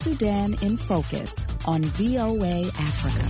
Sudan in Focus on VOA Africa.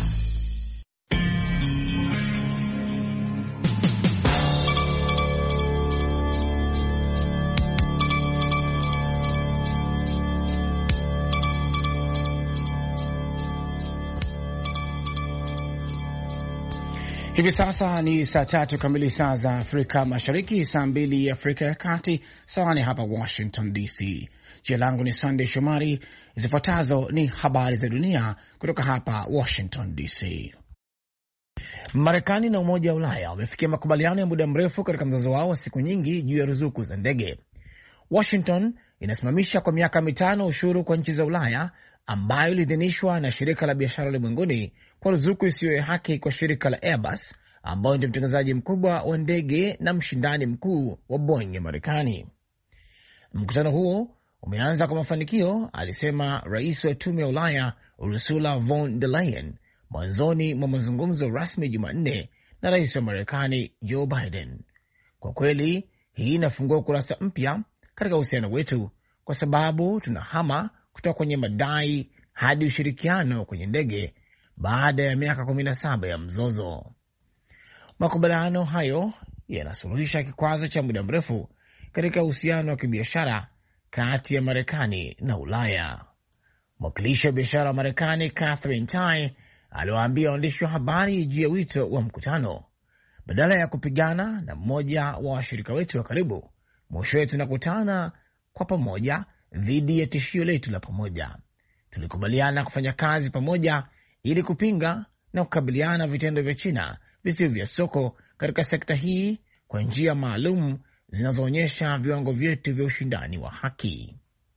Hivi sasa ni saa 3 kamili saa za Afrika Mashariki, saa 2 Afrika ya Kati, sawa ni hapa Washington DC. Jina langu ni Sunday Shomari. Zifuatazo ni habari za dunia kutoka hapa Washington DC. Marekani na Umoja wa Ulaya wamefikia makubaliano ya muda mrefu katika mzozo wao wa siku nyingi juu ya ruzuku za ndege. Washington inasimamisha kwa miaka 5 ushuru kwa nchi za Ulaya ambayo iliidhinishwa na shirika la biashara ulimwenguni kwa ruzuku isiyo ya haki kwa shirika la Airbus ambayo ndio mtengenezaji mkubwa wa ndege na mshindani mkuu wa Boeing ya Marekani. Mkutano huo umeanza kwa mafanikio, alisema rais wa tume ya Ulaya Ursula von der Leyen mwanzoni mwa mazungumzo rasmi Jumanne na rais wa Marekani Joe Biden. Kwa kweli, hii inafungua ukurasa mpya katika uhusiano wetu kwa sababu tunahama kutoka kwenye madai hadi ushirikiano kwenye ndege baada ya miaka 17 ya mzozo. Makubaliano hayo yanasuluhisha kikwazo cha muda mrefu katika uhusiano wa kibiashara kati ya Marekani na Ulaya. Mwakilishi wa biashara wa Marekani Catherine Tai aliwaambia waandishi wa habari juu ya wito wa mkutano, badala ya kupigana na mmoja wa washirika wetu wa karibu, mwishowe tunakutana kwa pamoja dhidi ya tishio letu la pamoja. Tulikubaliana kufanya kazi pamoja ili kupinga na kukabiliana vitendo vya China visivyo vya soko katika sekta hii kwa njia maalum zinazoonyesha viwango vyetu vya ushindani wa haki.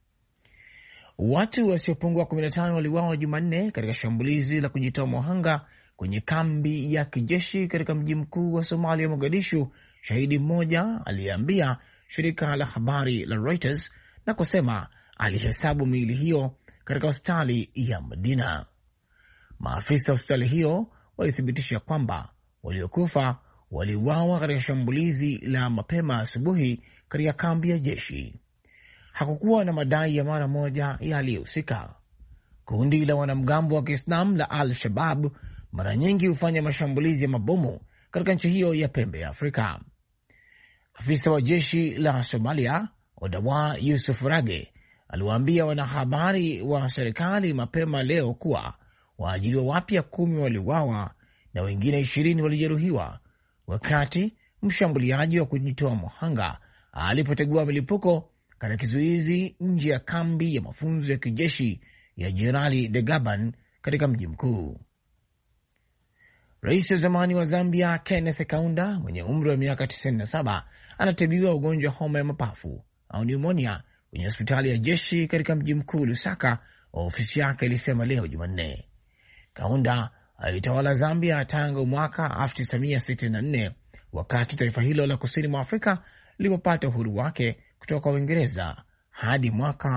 Watu wasiopungua 15 waliuawa Jumanne katika shambulizi la kujitoa muhanga kwenye kambi ya kijeshi katika mji mkuu wa Somalia, Mogadishu, shahidi mmoja aliyeambia shirika la habari la Reuters, na kusema alihesabu miili hiyo katika hospitali ya Madina. Maafisa wa hospitali hiyo walithibitisha kwamba waliokufa waliuawa katika shambulizi la mapema asubuhi katika kambi ya jeshi. Hakukuwa na madai ya mara moja yaliyohusika. Kundi la wanamgambo wa Kiislamu la Al-Shabaab mara nyingi hufanya mashambulizi ya mabomu katika nchi hiyo ya pembe ya Afrika. Afisa wa jeshi la Somalia Odawa Yusuf Rage aliwaambia wanahabari wa serikali mapema leo kuwa waajiriwa wapya 10 waliuawa na wengine 20 walijeruhiwa wakati mshambuliaji wa kujitoa muhanga alipotegua milipuko katika kizuizi nje ya kambi ya mafunzo ya kijeshi ya Jenerali de Gaban katika mji mkuu. Rais wa zamani wa Zambia Kenneth Kaunda mwenye umri wa miaka 97 anatibiwa ugonjwa homa ya mapafu au pneumonia kwenye hospitali ya jeshi katika mji mkuu Lusaka, ofisi yake ilisema leo Jumanne. Kaunda alitawala Zambia tangu mwaka 1964 wakati taifa hilo la kusini mwa Afrika lilipopata uhuru wake kutoka kwa Uingereza hadi mwaka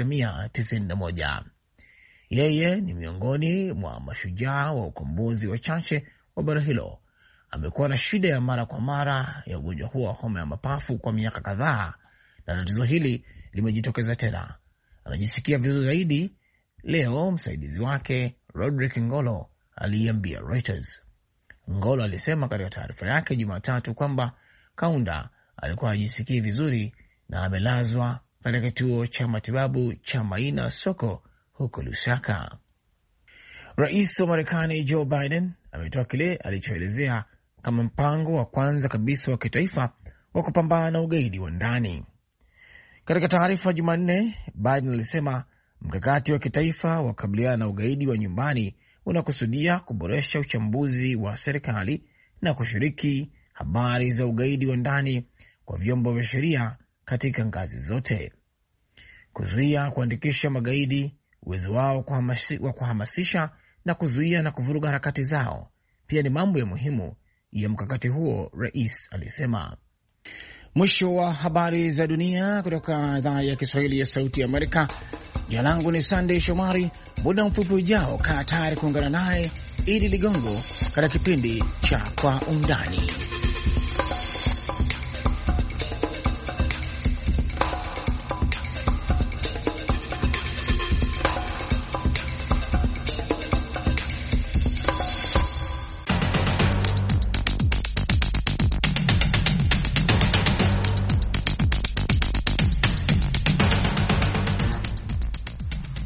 1991. Yeye ni miongoni mwa mashujaa wa ukombozi wachache wa bara hilo. Amekuwa na shida ya mara kwa mara ya ugonjwa huo wa homa ya mapafu kwa miaka kadhaa, na tatizo hili limejitokeza tena. Anajisikia vizuri zaidi leo, msaidizi wake Rodrick Ngolo aliambia Reuters. Ngolo alisema katika taarifa yake Jumatatu kwamba Kaunda alikuwa hajisikii vizuri na amelazwa katika kituo cha matibabu cha Maina Soko huko Lusaka. Rais wa Marekani Joe Biden ametoa kile alichoelezea kama mpango wa kwanza kabisa wa kitaifa wa kupambana na ugaidi wa ndani. Katika taarifa Jumanne, Biden alisema mkakati wa kitaifa wa kukabiliana na ugaidi wa nyumbani unakusudia kuboresha uchambuzi wa serikali na kushiriki habari za ugaidi wa ndani kwa vyombo vya sheria katika ngazi zote, kuzuia kuandikisha magaidi, uwezo wao wa kuhamasisha na kuzuia na kuvuruga harakati zao pia ni mambo ya muhimu ya mkakati huo, rais alisema. Mwisho wa habari za dunia kutoka idhaa ya Kiswahili ya Sauti ya Amerika. Jina langu ni Sunday Shomari. Muda mfupi ujao, kaa tayari kuungana naye Idi Ligongo katika kipindi cha Kwa Undani.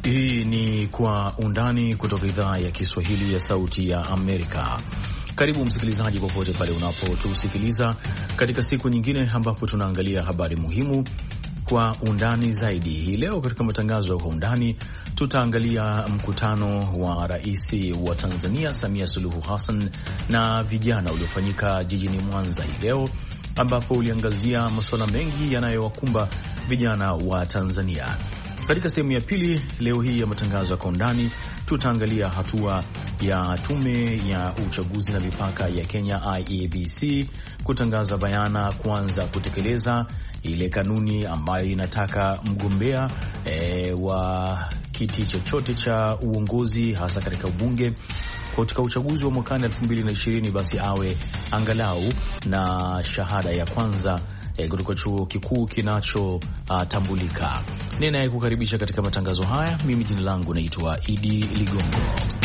Hii ni Kwa Undani kutoka idhaa ya Kiswahili ya Sauti ya Amerika. Karibu msikilizaji, popote pale unapotusikiliza katika siku nyingine ambapo tunaangalia habari muhimu kwa undani zaidi. Hii leo katika matangazo ya Kwa Undani tutaangalia mkutano wa Rais wa Tanzania Samia Suluhu Hassan na vijana uliofanyika jijini Mwanza hii leo, ambapo uliangazia masuala mengi yanayowakumba vijana wa Tanzania. Katika sehemu ya pili leo hii ya matangazo ya Kwa Undani tutaangalia hatua ya tume ya uchaguzi na mipaka ya Kenya IEBC kutangaza bayana kuanza kutekeleza ile kanuni ambayo inataka mgombea wa kiti chochote cha uongozi hasa katika ubunge katika uchaguzi wa mwakani 2020 basi awe angalau na shahada ya kwanza kutoka chuo kikuu kinachotambulika. Ninayekukaribisha katika matangazo haya, mimi jina langu naitwa Idi Ligongo.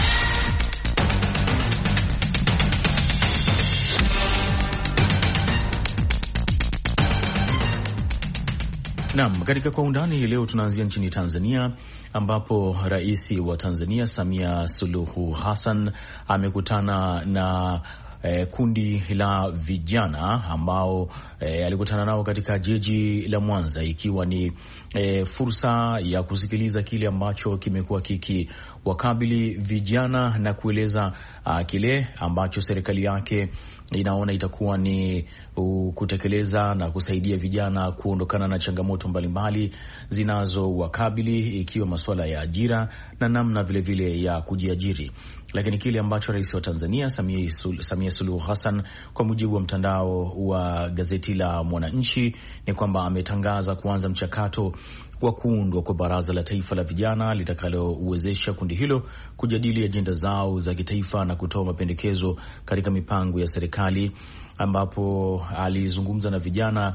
Naam, katika Kwa Undani leo tunaanzia nchini Tanzania, ambapo Rais wa Tanzania Samia Suluhu Hassan amekutana na kundi la vijana ambao alikutana nao katika jiji la Mwanza, ikiwa ni fursa ya kusikiliza kile ambacho kimekuwa kikiwakabili vijana na kueleza kile ambacho serikali yake inaona itakuwa ni kutekeleza na kusaidia vijana kuondokana na changamoto mbalimbali zinazowakabili, ikiwa masuala ya ajira na namna vilevile ya kujiajiri. Lakini kile ambacho Rais wa Tanzania Samia Suluhu Hassan, kwa mujibu wa mtandao wa gazeti la Mwananchi, ni kwamba ametangaza kuanza mchakato wa kuundwa kwa Baraza la Taifa la Vijana litakalowezesha kundi hilo kujadili ajenda zao za kitaifa na kutoa mapendekezo katika mipango ya serikali, ambapo alizungumza na vijana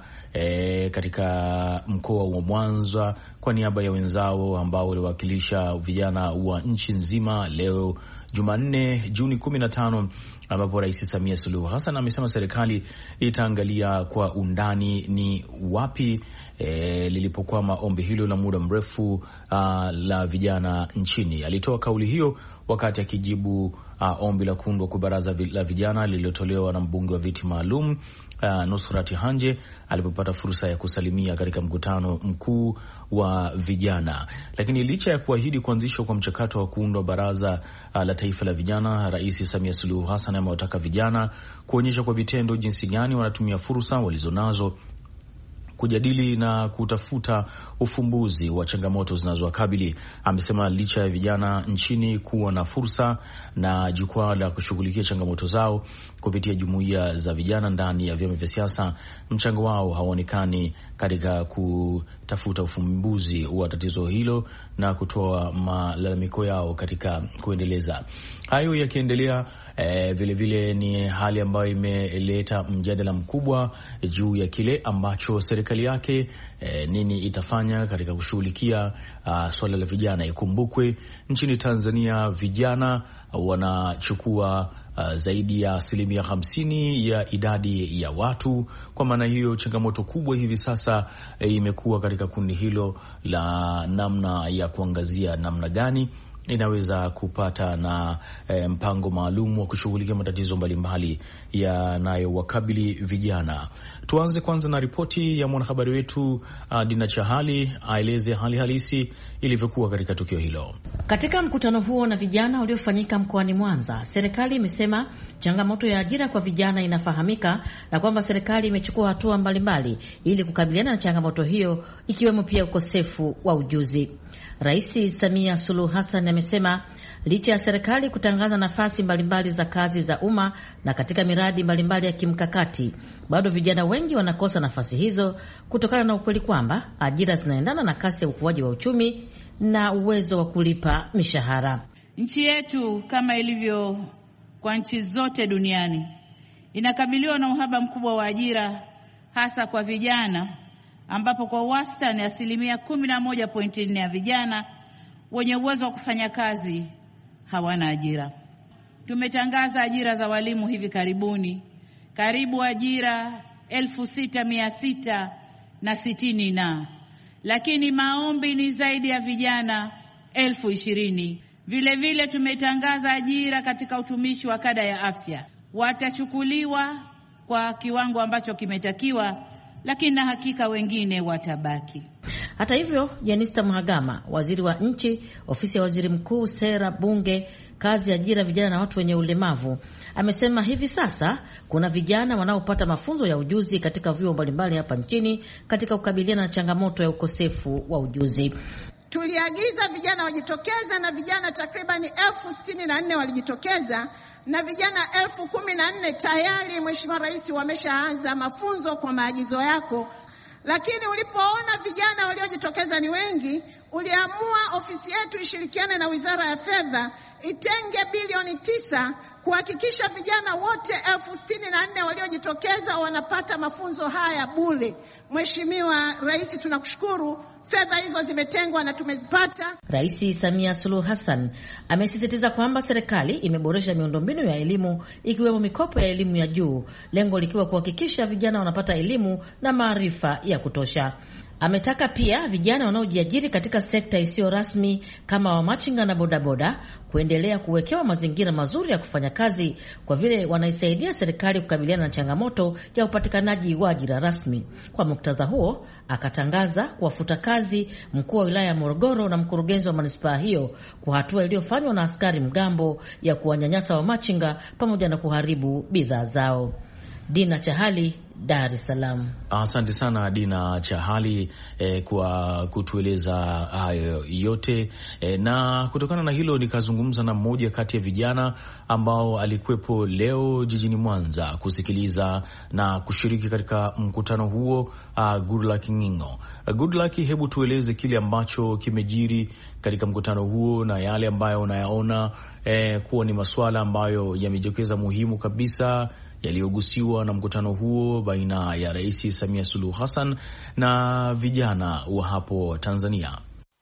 katika mkoa wa Mwanza kwa niaba ya wenzao ambao waliwakilisha vijana wa nchi nzima leo Jumanne Juni 15, ambapo Rais Samia Suluhu Hassan amesema serikali itaangalia kwa undani ni wapi lilipokwama ombi hilo la muda mrefu la vijana nchini. Alitoa kauli hiyo wakati akijibu ombi la kuundwa kwa baraza la vijana lililotolewa na mbunge wa viti maalum Nusrat Hanje alipopata fursa ya kusalimia katika mkutano mkuu wa vijana. Lakini licha ya kuahidi kuanzishwa kwa mchakato wa kuundwa Baraza la Taifa la Vijana, Rais Samia Suluhu Hassan amewataka vijana kuonyesha kwa vitendo jinsi gani wanatumia fursa walizonazo kujadili na kutafuta ufumbuzi wa changamoto zinazowakabili. Amesema licha ya vijana nchini kuwa na fursa na jukwaa la kushughulikia changamoto zao kupitia jumuiya za vijana ndani ya vyama vya siasa, mchango wao haonekani katika kutafuta ufumbuzi wa tatizo hilo na kutoa malalamiko yao katika kuendeleza hayo. Yakiendelea, vilevile ni hali ambayo imeleta mjadala mkubwa juu ya kile ambacho serikali yake nini itafanya katika kushughulikia swala la vijana. Ikumbukwe nchini Tanzania vijana wanachukua zaidi ya 50% ya idadi ya watu. Kwa maana hiyo, changamoto kubwa hivi sasa imekuwa katika kundi hilo la namna ya kuangazia namna gani inaweza kupata na mpango maalum wa kushughulikia matatizo mbalimbali yanayowakabili vijana. Tuanze kwanza na ripoti ya mwanahabari wetu Dina Chahali aeleze hali halisi ilivyokuwa katika tukio hilo. Katika mkutano huo na vijana uliofanyika mkoani Mwanza, serikali imesema changamoto ya ajira kwa vijana inafahamika na kwamba serikali imechukua hatua mbalimbali ili kukabiliana na changamoto hiyo, ikiwemo pia ukosefu wa ujuzi. Rais Samia Suluhu Hassan amesema licha ya serikali kutangaza nafasi mbalimbali za kazi za umma na katika miradi mbalimbali ya kimkakati, bado vijana wengi wanakosa nafasi hizo kutokana na ukweli kwamba ajira zinaendana na kasi ya ukuaji wa uchumi na uwezo wa kulipa mishahara. Nchi yetu kama ilivyo kwa nchi zote duniani inakabiliwa na uhaba mkubwa wa ajira, hasa kwa vijana, ambapo kwa wastani 11.4% ya vijana wenye uwezo wa kufanya kazi hawana ajira. Tumetangaza ajira za walimu hivi karibuni, karibu ajira 6,660 lakini maombi ni zaidi ya vijana 20,020. Vile tumetangaza ajira katika utumishi wa kada ya afya. Watachukuliwa kwa kiwango ambacho kimetakiwa, lakini na hakika wengine watabaki. Hata hivyo, Jenista Mhagama, waziri wa nchi, ofisi ya waziri mkuu, sera, bunge, kazi, ajira, vijana na watu wenye ulemavu, amesema hivi sasa kuna vijana wanaopata mafunzo ya ujuzi katika vyuo mbalimbali hapa nchini katika kukabiliana na changamoto ya ukosefu wa ujuzi. Tuliagiza vijana wajitokeza na vijana takribani 64,000 walijitokeza na vijana 14,000 tayari Mheshimiwa Rais wameshaanza mafunzo kwa maagizo yako. Lakini ulipoona vijana waliojitokeza ni wengi, uliamua ofisi yetu ishirikiane na Wizara ya Fedha itenge bilioni 9 kuhakikisha vijana wote 64,000 waliojitokeza wanapata mafunzo haya bure. Mheshimiwa Rais, tunakushukuru. Fedha hizo zimetengwa na tumezipata. Rais Samia Suluhu Hassan amesisitiza kwamba serikali imeboresha miundombinu ya elimu ikiwemo mikopo ya elimu ya juu, lengo likiwa kuhakikisha vijana wanapata elimu na maarifa ya kutosha. Ametaka pia vijana wanaojiajiri katika sekta isiyo rasmi kama wamachinga na bodaboda kuendelea kuwekewa mazingira mazuri ya kufanya kazi kwa vile wanaisaidia serikali kukabiliana na changamoto ya upatikanaji wa ajira rasmi. Kwa muktadha huo, akatangaza kuwafuta kazi mkuu wa wilaya ya Morogoro na mkurugenzi wa manispaa hiyo kwa hatua iliyofanywa na askari mgambo ya kuwanyanyasa wamachinga pamoja na kuharibu bidhaa zao. Dina Chahali, Dar es Salaam. Asante sana Dina Chahali kwa kutueleza hayo yote na kutokana na hilo nikazungumza na mmoja kati ya vijana ambao alikuwepo leo jijini Mwanza kusikiliza na kushiriki katika mkutano huo. Goodluck Ngingo. Goodluck, hebu tueleze kile ambacho kimejiri katika mkutano huo na yale ambayo unayaona kuwa ni masuala ambayo yamejitokeza muhimu kabisa yaliyogusiwa na mkutano huo baina ya Rais Samia Suluhu Hassan na vijana wa hapo Tanzania.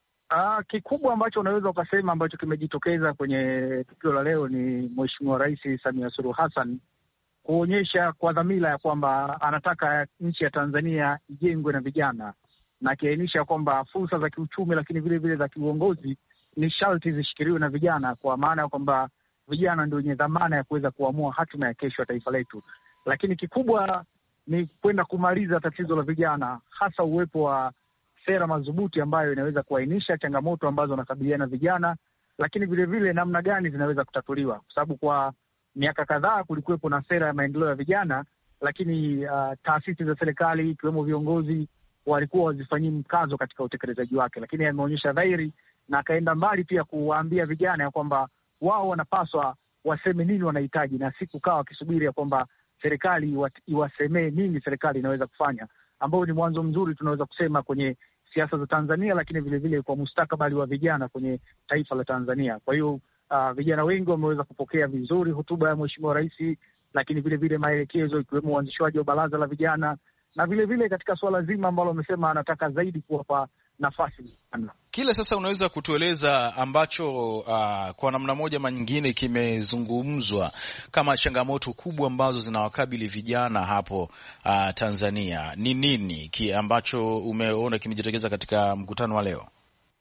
Kikubwa ambacho unaweza ukasema ambacho kimejitokeza kwenye tukio la leo ni Mheshimiwa Rais Samia Suluhu Hassan kuonyesha kwa dhamira ya kwamba anataka nchi ya Tanzania ijengwe na vijana, na akiainisha kwamba fursa za kiuchumi lakini vile vile za kiuongozi ni sharti zishikiliwe na vijana, kwa maana ya kwamba vijana ndio wenye dhamana ya kuweza kuamua hatima ya kesho ya taifa letu. Lakini kikubwa ni kwenda kumaliza tatizo la vijana, hasa uwepo wa sera madhubuti ambayo inaweza kuainisha changamoto ambazo wanakabiliana vijana, lakini vile vile namna gani zinaweza kutatuliwa, kwa sababu kwa miaka kadhaa kulikuwepo na sera ya maendeleo ya vijana, lakini taasisi za serikali ikiwemo viongozi walikuwa wazifanyii mkazo katika utekelezaji wake. Lakini ameonyesha dhahiri na akaenda mbali pia kuwaambia vijana ya kwamba wao wanapaswa waseme nini wanahitaji, na si kukaa wakisubiri ya kwamba serikali iwasemee nini serikali inaweza kufanya, ambao ni mwanzo mzuri tunaweza kusema kwenye siasa za Tanzania, lakini vile vile kwa mustakabali wa vijana kwenye taifa la Tanzania. Kwa hiyo vijana wengi wameweza kupokea vizuri hotuba ya Mheshimiwa Rais, lakini vile vile maelekezo ikiwemo uanzishwaji wa baraza la vijana, na vile vile katika suala zima ambalo amesema anataka zaidi kuwapa nafasi. Kile sasa unaweza kutueleza ambacho kwa namna moja ama nyingine kimezungumzwa kama changamoto kubwa ambazo zinawakabili vijana hapo Tanzania, ni nini ambacho umeona kimejitokeza katika mkutano wa leo?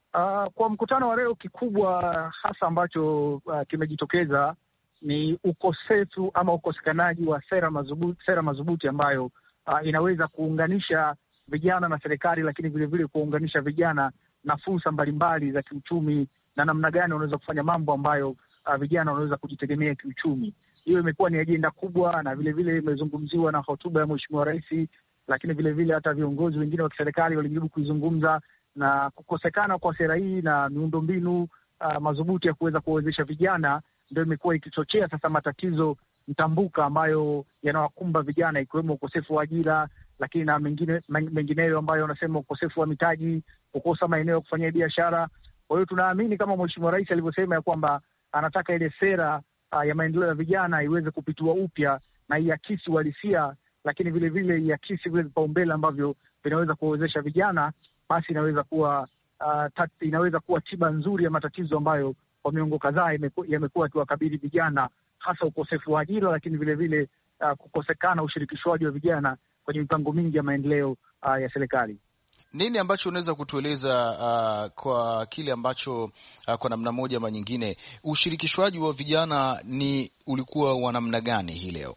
Kwa mkutano wa leo kikubwa hasa ambacho kimejitokeza ni ukosefu ama ukosekanaji wa sera madhubuti ambayo inaweza kuunganisha vijana na serikali, lakini vile vile kuunganisha vijana na fursa mbalimbali za kiuchumi na namna gani wanaweza kufanya mambo ambayo vijana wanaweza kujitegemea kiuchumi. Hiyo imekuwa ni ajenda kubwa, na vile vile imezungumziwa na hotuba ya Mheshimiwa Rais, lakini vile vile hata viongozi wengine wa kiserikali walijaribu kuizungumza, na kukosekana kwa sera hii na miundombinu madhubuti ya kuweza kuwezesha vijana ndio imekuwa ikichochea sasa matatizo mtambuka ambayo yanawakumba vijana, ikiwemo ukosefu wa ajira, lakini na mengineyo ambayo wanasema ukosefu wa mitaji, kukosa maeneo ya kufanyia biashara. Kwa hiyo tunaamini kama Mheshimiwa Rais alivyosema ya kwamba anataka ile sera ya maendeleo ya vijana iweze kupitiwa upya na iakisi uhalisia, lakini vile vile iakisi vile vipaumbele ambavyo vinaweza kuwezesha vijana, basi inaweza kuwa tiba nzuri ya matatizo ambayo kwa miongo kadhaa yamekuwa akiwakabili vijana, hasa ukosefu wa ajira, lakini vile vile kukosekana ushirikishwaji wa vijana kwenye mipango mingi ya maendeleo ya serikali. Nini ambacho unaweza kutueleza kwa kile ambacho kwa namna moja ama nyingine ushirikishwaji wa vijana ulikuwa wa namna gani hii leo?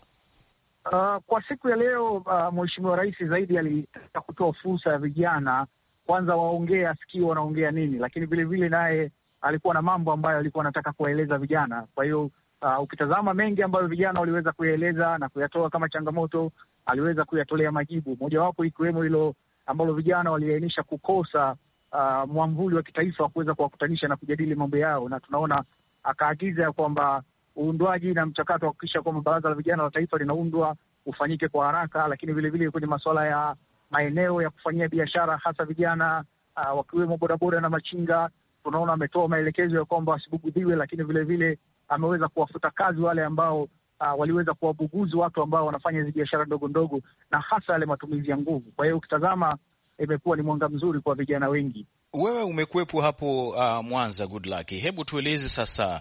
Kwa siku ya leo Mheshimiwa Rais zaidi alitaka kutoa fursa ya vijana kwanza waongee, asikie wanaongea nini, lakini vile vile naye alikuwa na mambo ambayo alikuwa anataka kuwaeleza vijana. Kwa hiyo ukitazama mengi ambayo vijana waliweza kuyaeleza na kuyatoa kama changamoto, aliweza kuyatolea majibu, mojawapo ikiwemo hilo ambalo vijana waliainisha kukosa mwamvuli wa kitaifa wa kuweza kuwakutanisha na kujadili mambo yao, na tunaona akaagiza ya kwamba uundwaji na mchakato wa kuhakikisha kwamba baraza la vijana la taifa linaundwa ufanyike kwa haraka, lakini vile vile kwenye masuala ya maeneo ya kufanyia biashara hasa vijana wakiwemo bodaboda na machinga, tunaona ametoa maelekezo ya kwamba wasibugudhiwe, lakini vile vile ameweza kuwafuta kazi wale ambao waliweza kuwabuguzi watu ambao wanafanya hizi biashara ndogo ndogo na hasa yale matumizi ya nguvu. Kwa hiyo ukitazama imekuwa ni mwanga mzuri kwa vijana wengi. Wewe umekuwepo hapo Mwanza, Goodluck. Hebu tueleze sasa,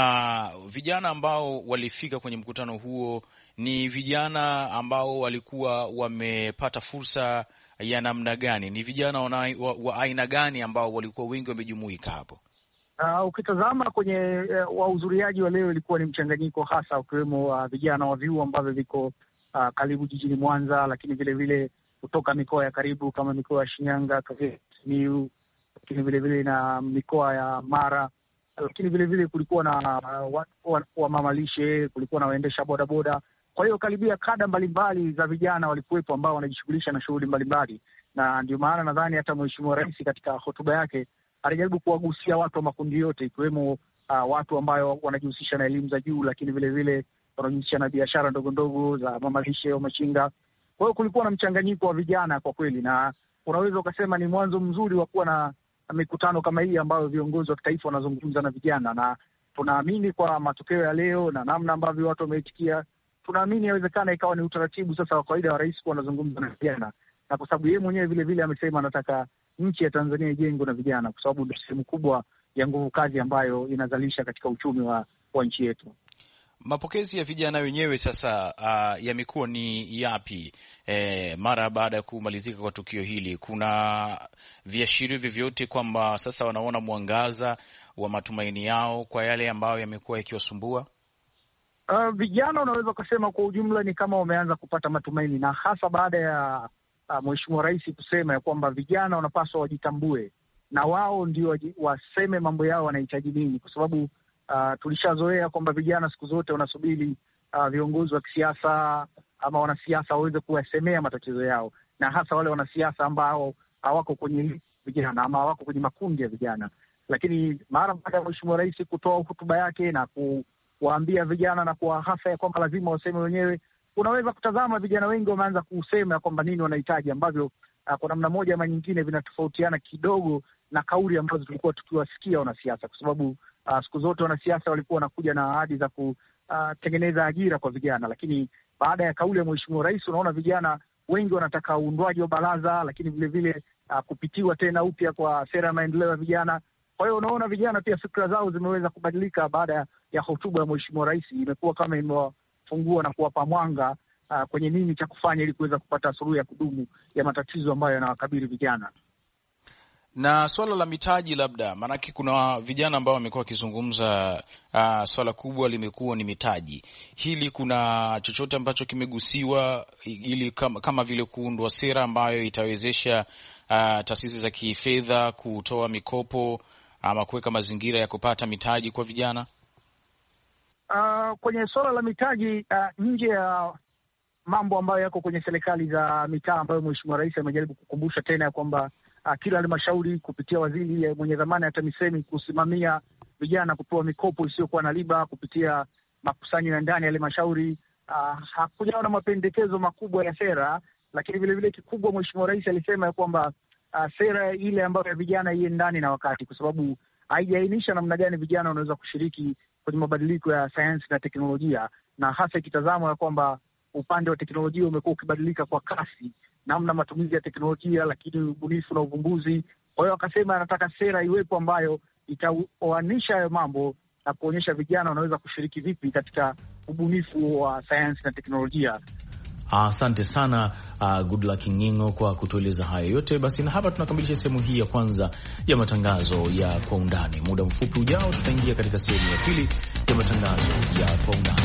vijana ambao walifika kwenye mkutano huo ni vijana ambao walikuwa wamepata fursa ya namna gani? Ni vijana wa aina gani ambao walikuwa wengi wamejumuika hapo? Ukitazama kwenye wahudhuriaji wa leo ilikuwa ni mchanganyiko hasa, ukiwemo vijana wa vyuo ambavyo viko karibu jijini Mwanza, lakini vile vile kutoka mikoa ya karibu kama mikoa ya Shinyanga, Simiyu, lakini vile vile na mikoa ya Mara, lakini vile vile kulikuwa na wa mamalishe, kulikuwa na waendesha bodaboda. Kwa hiyo karibia kada mbalimbali za vijana walikuwepo ambao wanajishughulisha na shughuli mbalimbali, na ndio maana nadhani hata Mheshimiwa Rais katika hotuba yake alijaribu kuwagusia watu wa makundi yote, ikiwemo watu ambao wanajihusisha na elimu za juu, lakini vile vile wanajihusisha na biashara ndogo ndogo za mamalishe au machinga. Kwa hiyo kulikuwa na mchanganyiko wa vijana kwa kweli, na unaweza ukasema ni mwanzo mzuri wa kuwa na mikutano kama hii ambayo viongozi wa kitaifa wanazungumza na vijana, na tunaamini kwa matokeo ya leo na namna ambavyo watu wameitikia, tunaamini inawezekana ikawa ni utaratibu sasa wa kawaida wa rais kuwa anazungumza na vijana, na kwa sababu yeye mwenyewe vile vile amesema anataka nchi ya Tanzania ijengwe na vijana, kwa sababu ndio sehemu kubwa ya nguvu kazi ambayo inazalisha katika uchumi wa nchi yetu. Mapokezi ya vijana wenyewe sasa yamekuwa ni yapi mara baada ya kumalizika kwa tukio hili? Kuna viashirio vyovyote kwamba sasa wanaona mwangaza wa matumaini yao kwa yale ambayo yamekuwa yakiwasumbua? Vijana unaweza kusema kwa ujumla ni kama wameanza kupata matumaini, na hasa baada ya Mheshimiwa Rais kusema ya kwamba vijana wanapaswa wajitambue na wao ndio waseme mambo yao wanahitaji nini, kwa sababu tulishazoea kwamba vijana siku zote wanasubiri viongozi wa kisiasa ama wanasiasa waweze kuwasemea matatizo yao, na hasa wale wanasiasa ambao hawako kwenye vijana ama hawako kwenye makundi ya vijana. Lakini mara baada ya Mheshimiwa Rais kutoa hotuba yake na kuwaambia vijana na kuwahasa ya kwamba lazima waseme wenyewe, unaweza kutazama vijana wengi wameanza kusema ya kwamba nini wanahitaji, ambavyo kwa namna moja ama nyingine vinatofautiana kidogo na kauli ambazo tulikuwa tukiwasikia wanasiasa, kwa sababu siku zote wanasiasa walikuwa wanakuja na ahadi za kutengeneza ajira kwa vijana, lakini baada ya kauli ya Mheshimiwa Rais unaona vijana wengi wanataka uundwaji wa baraza, lakini vile vile kupitiwa tena upya kwa sera ya maendeleo ya vijana. Kwa hiyo unaona vijana pia fikra zao zimeweza kubadilika baada ya hotuba ya Mheshimiwa Rais. Imekuwa kama imewafungua na kuwapa mwanga kwenye nini cha kufanya ili kuweza kupata suluhu ya kudumu ya matatizo ambayo yanawakabili vijana. Na swala la mitaji labda, maanake kuna vijana ambao wamekuwa wakizungumza, swala kubwa limekuwa ni mitaji. Hili kuna chochote ambacho kimegusiwa ili kama vile kuundwa sera ambayo itawezesha taasisi za kifedha kutoa mikopo ama kuweka mazingira ya kupata mitaji kwa vijana? Kwenye swala la mitaji, nje ya mambo ambayo yako kwenye serikali za mitaa ambayo Mheshimiwa Rais amejaribu kukumbusha tena ya kwamba kila halmashauri kupitia waziri mwenye dhamana ya TAMISEMI kusimamia vijana kupewa mikopo isiyokuwa na riba kupitia makusanyo ya ndani ya halmashauri. Hakujawa na mapendekezo makubwa ya sera, lakini vile vile kikubwa Mheshimiwa Rais alisema ya kwamba sera ile ambayo ya vijana iwe ndani na wakati, kwa sababu haijaainisha namna gani vijana wanaweza kushiriki kwenye mabadiliko ya sayansi na teknolojia, na hasa ikitazamwa ya kwamba upande wa teknolojia umekuwa ukibadilika kwa kasi, namna matumizi ya teknolojia, lakini ubunifu na uvumbuzi. Kwa hiyo akasema anataka sera iwepo ambayo itaoanisha hayo mambo na kuonyesha vijana wanaweza kushiriki vipi katika ubunifu wa sayansi na teknolojia. Asante sana Goodluck Ngingo kwa kutueleza hayo yote. Basi na hapa tunakamilisha sehemu hii ya kwanza ya matangazo ya Kwa Undani. Muda mfupi ujao tutaingia katika sehemu ya pili ya matangazo ya Kwa Undani.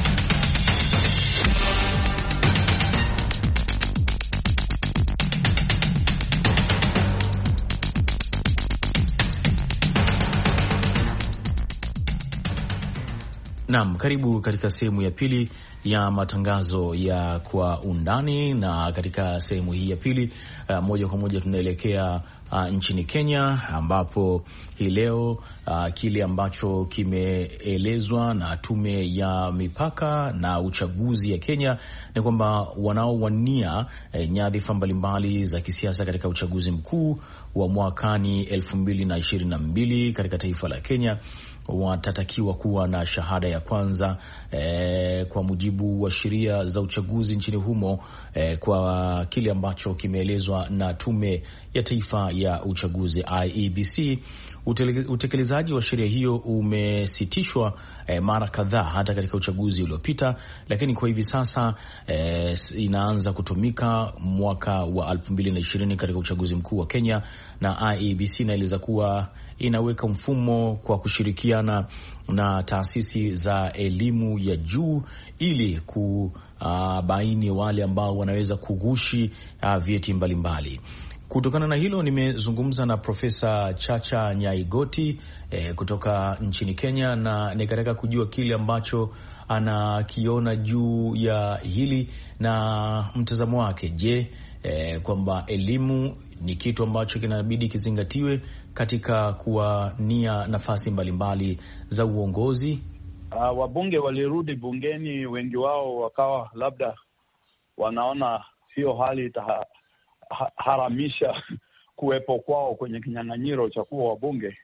Naam, karibu katika sehemu ya pili ya matangazo ya Kwa Undani, na katika sehemu hii ya pili moja kwa moja tunaelekea nchini Kenya, ambapo hii leo kile ambacho kimeelezwa na tume ya mipaka na uchaguzi ya Kenya ni kwamba wanaowania nyadhifa mbalimbali za kisiasa katika uchaguzi mkuu wa mwakani 2022 katika taifa la Kenya watatakiwa kuwa na shahada ya kwanza kwa mujibu wa sheria za uchaguzi nchini humo, kwa kile ambacho kimeelezwa na tume ya taifa ya uchaguzi IEBC. Utekelezaji wa sheria hiyo umesitishwa mara kadhaa hata katika uchaguzi uliopita, lakini kwa hivi sasa inaanza kutumika mwaka wa 2020 katika uchaguzi mkuu wa Kenya, na IEBC inaeleza kuwa inaweka mfumo kwa kushirikiana na taasisi za elimu ya juu ili kubaini wale ambao wanaweza kughushi vyeti mbalimbali. Kutokana na hilo nimezungumza na Profesa Chacha Nyaigoti kutoka nchini Kenya, na nikataka kujua kile ambacho anakiona juu ya hili na mtazamo wake. Je, kwamba elimu ni kitu ambacho kinabidi kizingatiwe katika kuwania nafasi mbalimbali za uongozi? Wabunge walirudi bungeni, wengi wao wakawa labda wanaona hiyo hali itaharamisha kuwepo kwao kwenye kinyang'anyiro cha kuwa wabunge,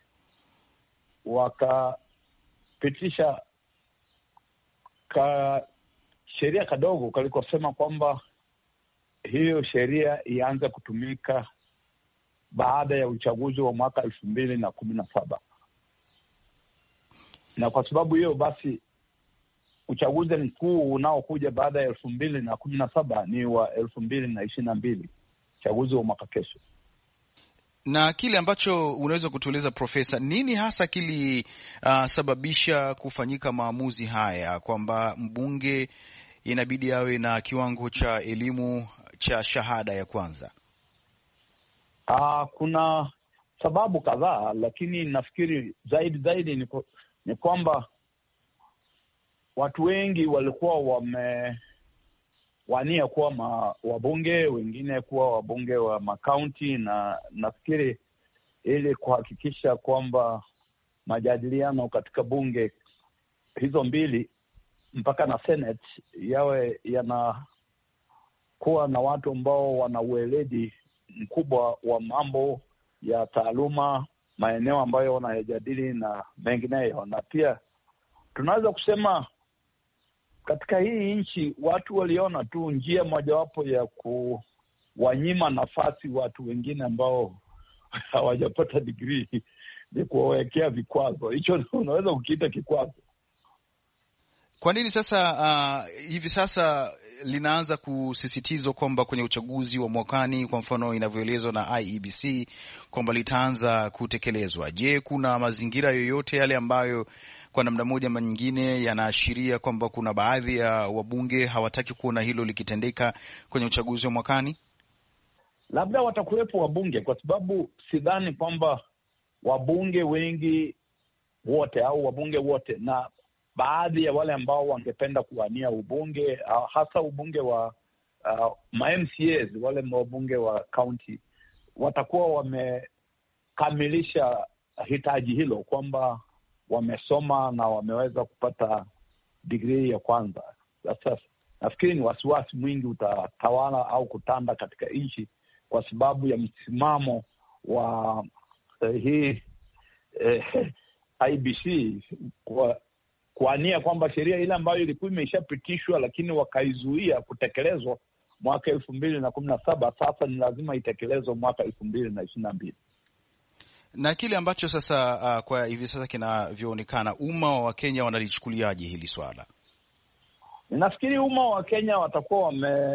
wakapitisha sheria kadogo kalikosema kwamba hiyo sheria ianze kutumika baada ya uchaguzi wa mwaka 2017. Na kwa sababu hiyo basi uchaguzi mkuu unaokuja baada ya 2017 ni wa 2022, uchaguzi wa mwaka kesho. Na kile ambacho unaweza kutueleza Profesa, nini hasa kilisababisha kufanyika maamuzi haya kwamba mbunge inabidi awe na kiwango cha elimu cha shahada ya kwanza? Kuna sababu kadhaa, lakini nafikiri zaidi ni kwamba watu wengi walikuwa wamewania kuwa wabunge, wengine kuwa wabunge wa makaunti, na nafikiri ili kuhakikisha kwamba majadiliano katika bunge hizo mbili mpaka na Senate yawe yanakuwa na watu ambao wana ueledi mkubwa wa mambo ya taaluma, maeneo ambayo wanayajadili na mengineyo. Na pia tunaweza kusema katika hii nchi watu waliona tu njia mojawapo ya kuwanyima nafasi watu wengine ambao hawajapata degree ni kuwawekea vikwazo. Hicho unaweza kukiita kikwazo. Kwa nini sasa hivi sasa linaanza kusisitizwa kwamba kwenye uchaguzi wa mwakani, kwa mfano inavyoelezwa na IEBC kwamba litaanza kutekelezwa? Je, kuna mazingira yoyote yale ambayo kwa namna moja ama nyingine yanaashiria kwamba kuna baadhi ya wabunge hawataki kuona hilo likitendeka kwenye uchaguzi wa mwakani? Labda watakuwepo wabunge, kwa sababu sidhani kwamba wabunge wengi wote au wabunge wote, na baadhi ya wale ambao wangependa kuwania ubunge, hasa ubunge wa ma-MCAs, wale wabunge wa county, watakuwa wamekamilisha hitaji hilo kwamba wamesoma na wameweza kupata degree ya kwanza. Sasa nafikiri ni wasiwasi mwingi utatawala au kutanda katika nchi kwa sababu ya msimamo wa hii IEBC kuania kwamba sheria ile ambayo ilikuwa imeshapitishwa lakini wakaizuia kutekelezwa mwaka 2017 sasa ni lazima itekelezwe mwaka 2022. Na kile ambacho sasa kwa hivi sasa kinavyoonekana, umma wa Kenya wanalichukuliaje hili swala? Nafikiri umma wa Kenya watakuwa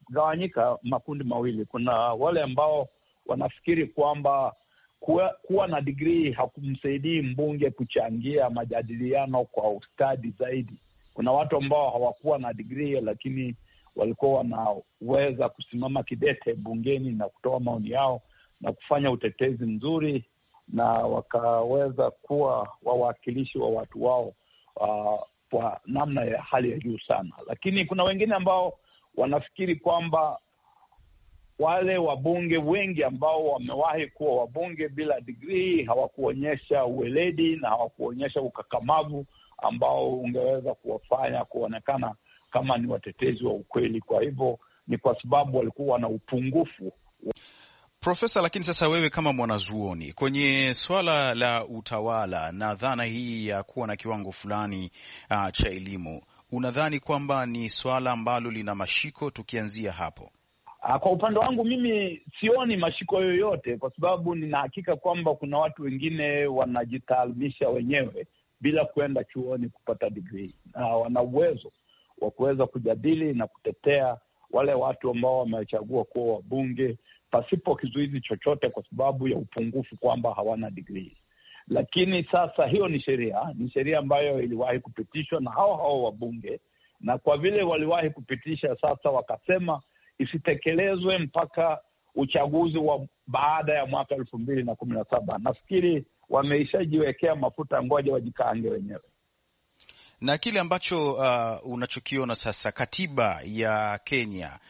imegawanyika makundi mawili. Kuna wale ambao wanafikiri kwamba kuwa na degree hakumsaidii mbunge kuchangia majadiliano kwa ustadi zaidi. Kuna watu ambao hawakuwa na degree lakini walikuwa wanaweza kusimama kidete bungeni na kutoa maoni yao na kufanya utetezi mzuri, na wakaweza kuwa wawakilishi wa watu wao kwa namna ya hali ya juu sana. Lakini kuna wengine ambao wanafikiri kwamba wale wabunge wengi ambao wamewahi kuwa wabunge bila degree hawakuonyesha uweledi na hawakuonyesha ukakamavu ambao ungeweza kuwafanya kuonekana kama ni watetezi wa ukweli. Kwa hivyo ni kwa sababu walikuwa na upungufu. Profesa, lakini sasa wewe kama mwanazuoni kwenye swala la utawala na dhana hii ya kuwa na kiwango fulani cha elimu, unadhani kwamba ni swala ambalo lina mashiko tukianzia hapo? Kwa upande wangu mimi sioni mashiko yoyote, kwa sababu nina hakika kwamba kuna watu wengine wanajitaalimisha wenyewe bila kwenda chuoni kupata degree, na wana uwezo wa kuweza kujadili na kutetea wale watu ambao wamechagua kuwa wabunge pasipo kizuizi chochote, kwa sababu ya upungufu kwamba hawana degree. Lakini sasa hiyo ni sheria ambayo iliwahi kupitishwa na hao wabunge, na kwa vile waliwahi kupitisha, sasa wakasema isitekelezwe mpaka uchaguzi wa baada ya mwaka 2017. Nafikiri wameishajiwekea mafuta, ngoja wajikaange wenyewe. Na kile ambacho unachokiona sasa, katiba ya Kenya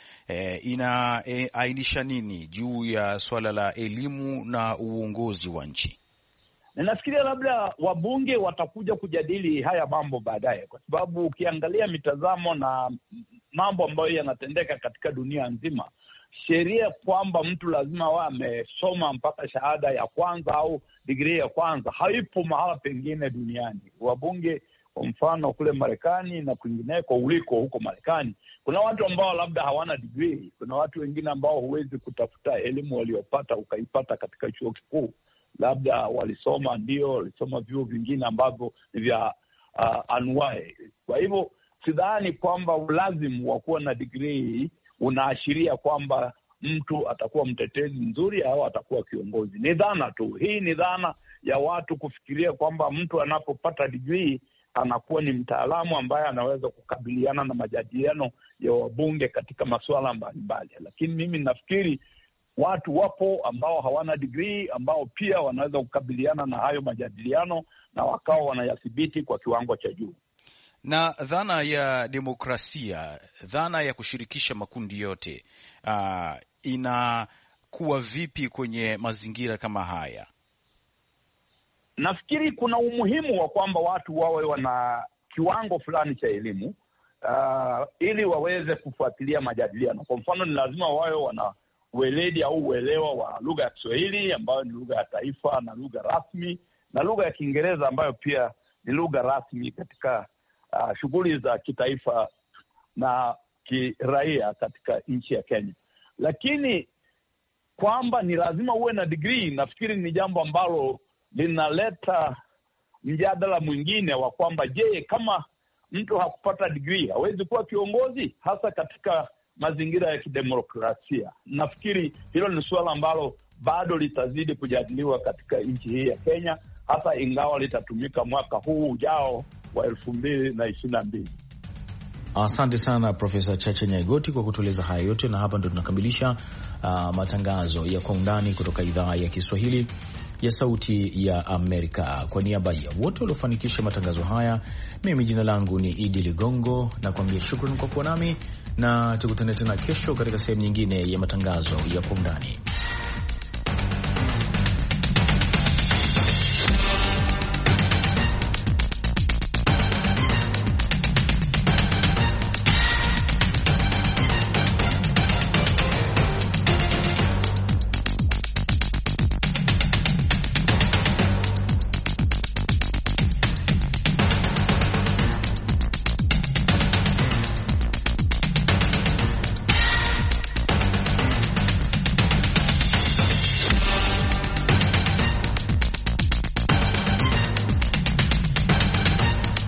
inaainisha nini juu ya swala la elimu na uongozi wa nchi? Nafikiria labda wabunge watakuja kujadili haya mambo baadaye, kwa sababu ukiangalia mitazamo na mambo ambayo yanatendeka katika dunia nzima, sheria kwamba mtu lazima awe amesoma mpaka shahada ya kwanza au degree ya kwanza haipo mahala pengine duniani. Wabunge kwa mfano kule Marekani na kwingineko uliko huko Marekani, kuna watu ambao labda hawana degree. Kuna watu wengine ambao huwezi kutafuta elimu waliopata ukaipata katika chuo kikuu, labda walisoma vyuo vingine ambavyo ni vya anuai. Kwa hivyo sidhani kwamba ulazimu wa kuwa na degree unaashiria kwamba mtu atakuwa mtetezi mzuri au atakuwa kiongozi. Ni dhana tu. Hii ni dhana ya watu kufikiria kwamba mtu anapopata degree anakuwa ni mtaalamu ambaye anaweza kukabiliana na majadiliano ya wabunge katika masuala mbalimbali. Lakini mimi nafikiri watu wapo ambao hawana degree ambao pia wanaweza kukabiliana na hayo majadiliano na wakawa wanayathibiti kwa kiwango cha juu. Na dhana ya demokrasia, dhana ya kushirikisha makundi yote, inakuwa vipi kwenye mazingira kama haya? Nafikiri kuna umuhimu wa kwamba watu wawe wana kiwango fulani cha elimu ili waweze kufuatilia majadiliano. Kwa mfano, ni lazima wawe wana weledi au uelewa wa lugha ya Kiswahili ambayo ni lugha ya taifa na lugha rasmi, na lugha ya Kiingereza ambayo pia ni lugha rasmi katika shughuli za kitaifa na kiraia katika nchi ya Kenya. Lakini kwamba ni lazima uwe na degree, nafikiri ni jambo ambalo linaleta mjadala mwingine wa kwamba je, kama mtu hakupata degree hawezi kuwa kiongozi, hasa katika mazingira ya kidemokrasia? Nafikiri hilo ni suala ambalo bado litazidi kujadiliwa katika nchi hii ya Kenya, hata ingawa litatumika mwaka huu ujao wa 2022. Asante sana Profesa Chacha Nyaigoti kwa kutueleza haya yote, na hapa ndo tunakamilisha matangazo ya Kwa Undani kutoka idhaa ya Kiswahili ya Sauti ya Amerika. Kwa niaba ya wote waliofanikisha matangazo haya, mimi jina langu ni Idi Ligongo na kuambia shukrani kwa kuwa nami, na tukutane tena kesho katika sehemu nyingine ya matangazo ya Kwa Undani.